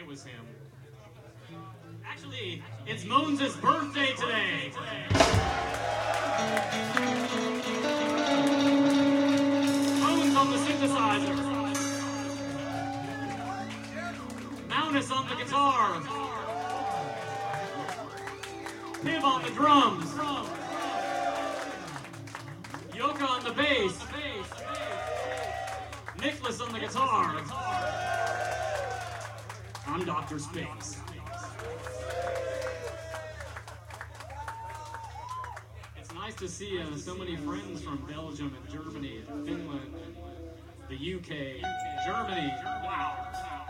It was him. Actually, it's Moans' birthday today. Moans on the synthesizer. Maunus on the guitar. Piv on the drums. Yoka on the bass. Nicholas on the guitar. I'm Dr. Space. It's nice to see so many friends from Belgium and Germany and Finland and the UK, Germany. Wow.